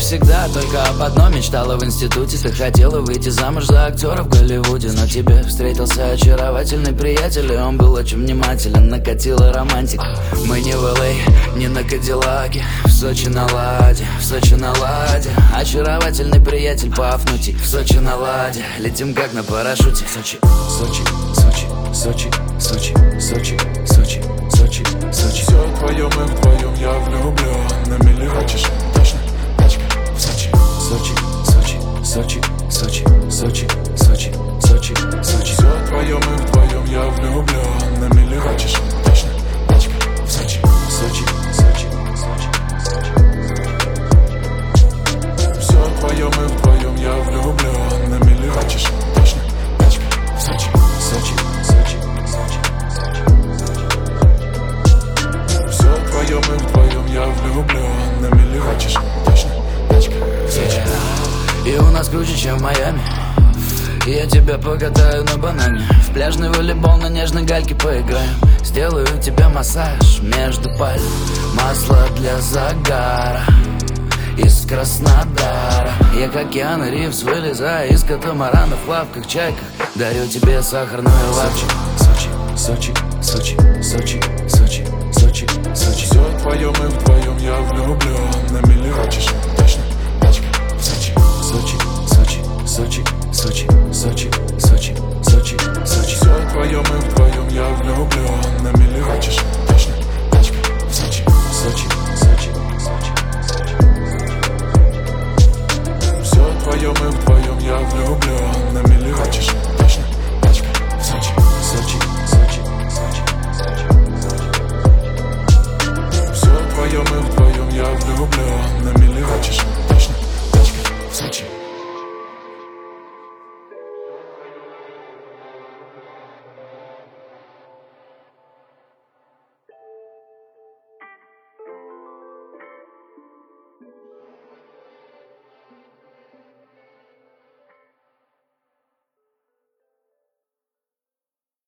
всегда только об одном мечтала в институте. Ты хотела выйти замуж за актера в Голливуде, но тебе встретился очаровательный приятель, и он был очень внимателен, накатила романтика. Мы не в Л.А., не на Кадиллаке, в Сочи на ладе, в Сочи на ладе. Очаровательный приятель по Афнути, в Сочи на ладе, летим как на парашюте. Сочи, Сочи, Сочи, Сочи, Сочи, Сочи, Сочи, Сочи, Сочи. Все вдвоем и вдвоем, я влюблен на миллион. Хочешь, точно, тачка в Сочи. Сочи, Сочи, Сочи, Сочи, Сочи, Сочи, Сочи, Сочи. Все вдвоем и вдвоем, я влюблен на миллион. Хочешь, точно, тачка в Сочи. Сочи, Сочи, Сочи, Сочи. Все вдвоем и вдвоем, я влюблен на миллион. Хочешь, точно, тачка в Сочи. Сочи, Сочи, Сочи, Сочи. Все вдвоем и вдвоем, я влюблен на миллион. Хочешь, точно, тачка в Сочи. И у нас круче, чем в Майами. Я тебя покатаю на банане, в пляжный волейбол на нежной гальке поиграем. Сделаю тебе массаж между пальм, масло для загара из Краснодара. Я как Киану Ривз вылезаю из катамарана в плавках, чайках. Дарю тебе сахарную ватку. Сочи, Сочи, Сочи, Сочи, Сочи, Сочи, Сочи. Все вдвоем и вдвоем, я влюблен на миллион. Хочешь, точно, тачка в Сочи. Сочи, Сочи, Сочи, Сочи,